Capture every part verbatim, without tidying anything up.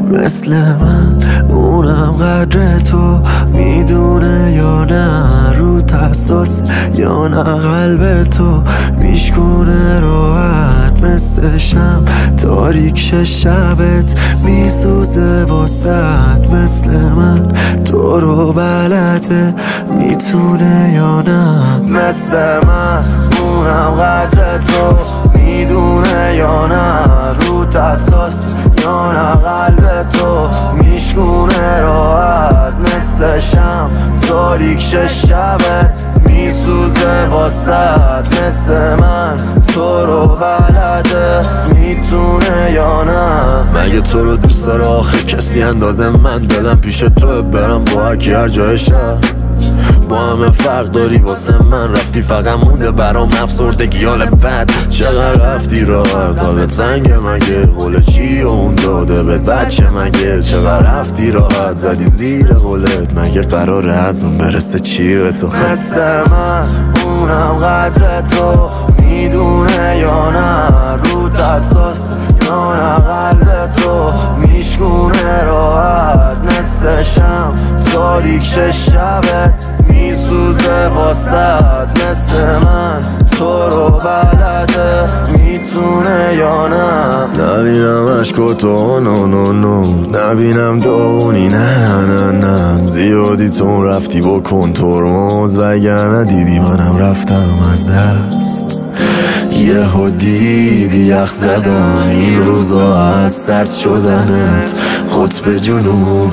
مثل من اونم قدر تو میدونه یا نه، رو تساس یا نه قلب تو میشکونه راحت مثل شم تاریک شبت میسوزه واسد. مثل من تو رو بلده میتونه یا نه، مثل من اونم قدر تو میدونه یا نه، رو تساس یا نه قلب تو میشکونه راحت مثل شم تاریک شبت میسوزه واسد. مثل من تو رو بلده میتونه یا نه. مگه تو رو دوست داره آخه کسی اندازه من؟ دلم پیش تو برم با هر کی هر جای شهر، با همه فرق داری واسه من. رفتی فقط مونده برام افسردگی حال بد. چقدر رفتی راحت حال تنگ مگه؟ قول چی اون داده به بچه مگه؟ چقدر رفتی راحت زدی زیر قولت مگه؟ قراره از اون برسه چی به تو؟ مثل من اونم قدر تو میدونه یا نه، رو تساس یا نه قلب تو میشکونه راحت مثل شم تاریک شبت میسوزه واسد. مثل من تو رو بلده میتونه یا نه. نبینم عشق تو نو نو نو، نبینم داغونی نه نه نه نه. زیادی تو رفتی بکن ترمز وگرنه دیدی منم رفتم از دست. یه ها دیدی یخ زدن این روزا از سرد شدنت، قطب جنوب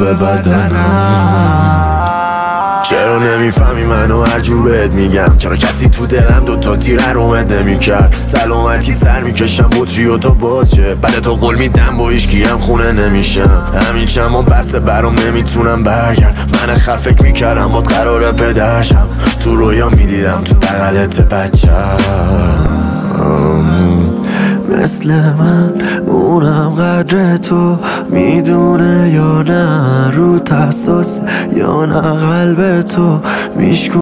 بدنم. چرا نمیفهمی منو هر جور بهت میگم؟ چرا کسی تو دلم دوتا تیر حرومت نمیکرد؟ سلامتی تر میکشم بطری و تا باز چه؟ بعد تو قول میدم با هیچکی هم خونه نمیشم. همین چند بسته برام نمیتونم برگرد. من خف فکر میکردم باد قراره پدرشم، تو رویا میدیدم تو بغلت بچم. مثل من اونم قدر تو میدونه یا نه، رو تساس یا نه قلب تو میشکونه